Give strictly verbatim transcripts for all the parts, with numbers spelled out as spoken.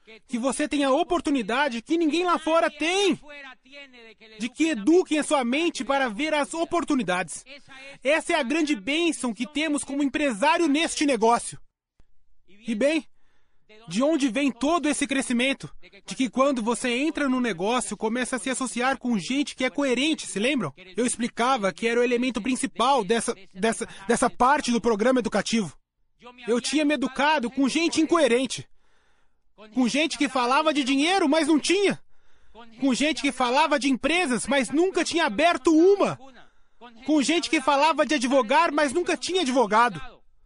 que você tenha a oportunidade que ninguém lá fora tem, de que eduquem a sua mente para ver as oportunidades. Essa é a grande bênção que temos como empresário neste negócio. E bem, de onde vem todo esse crescimento? De que quando você entra no negócio, começa a se associar com gente que é coerente, se lembram? Eu explicava que era o elemento principal dessa, dessa, dessa parte do programa educativo. Eu tinha me educado com gente incoerente. Com gente que falava de dinheiro, mas não tinha. Com gente que falava de empresas, mas nunca tinha aberto uma. Com gente que falava de advogar, mas nunca tinha advogado.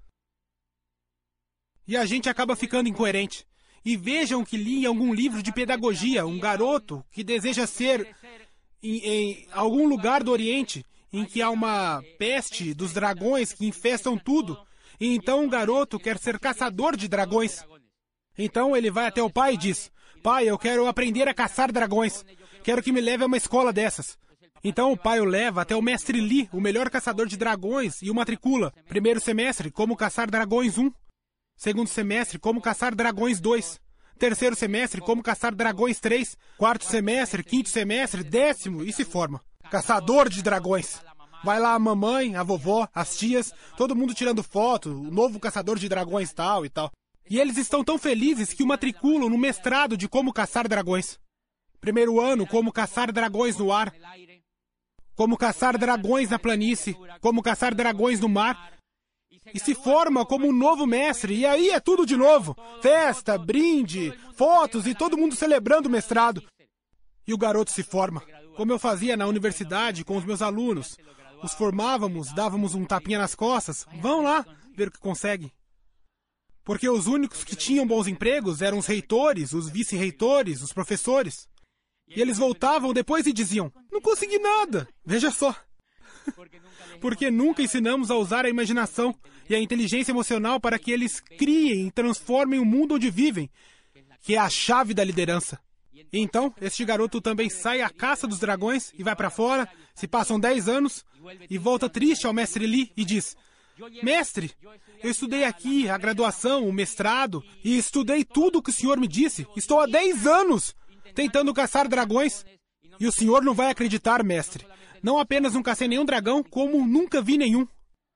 E a gente acaba ficando incoerente. E vejam que li em algum livro de pedagogia um garoto que deseja ser em, em algum lugar do Oriente em que há uma peste dos dragões que infestam tudo. E então um garoto quer ser caçador de dragões. Então ele vai até o pai e diz: pai, eu quero aprender a caçar dragões. Quero que me leve a uma escola dessas. Então o pai o leva até o mestre Li, o melhor caçador de dragões, e o matricula. Primeiro semestre, como caçar dragões um. Segundo semestre, como caçar dragões dois. Terceiro semestre, como caçar dragões três. Quarto semestre, quinto semestre, décimo, e se forma. Caçador de dragões. Vai lá a mamãe, a vovó, as tias, todo mundo tirando foto, o novo caçador de dragões tal e tal. E eles estão tão felizes que o matriculam no mestrado de como caçar dragões. Primeiro ano, como caçar dragões no ar. Como caçar dragões na planície. Como caçar dragões no mar. E se forma como um novo mestre, e aí é tudo de novo. Festa, brinde, fotos e todo mundo celebrando o mestrado. E o garoto se forma, como eu fazia na universidade com os meus alunos. Os formávamos, dávamos um tapinha nas costas. Vão lá ver o que conseguem. Porque os únicos que tinham bons empregos eram os reitores, os vice-reitores, os professores. E eles voltavam depois e diziam: não consegui nada. Veja só. Porque nunca ensinamos a usar a imaginação e a inteligência emocional para que eles criem e transformem o mundo onde vivem, que é a chave da liderança. E então, este garoto também sai à caça dos dragões e vai para fora, se passam dez anos, e volta triste ao mestre Li e diz: mestre, eu estudei aqui a graduação, o mestrado, e estudei tudo o que o senhor me disse. Estou há dez anos tentando caçar dragões. E o senhor não vai acreditar, mestre. Não apenas não cacei nenhum dragão, como nunca vi nenhum.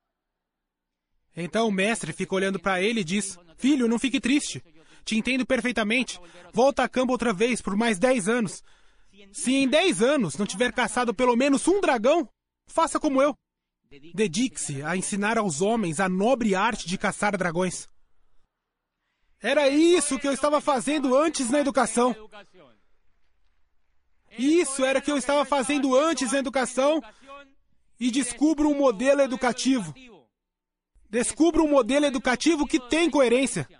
Então o mestre fica olhando para ele e diz: filho, não fique triste. Te entendo perfeitamente. Volta a campo outra vez por mais dez anos. Se em dez anos não tiver caçado pelo menos um dragão, faça como eu. Dedique-se a ensinar aos homens a nobre arte de caçar dragões. Era isso que eu estava fazendo antes na educação. Isso era o que eu estava fazendo antes na educação e descubro um modelo educativo. Descubro um modelo educativo que tem coerência.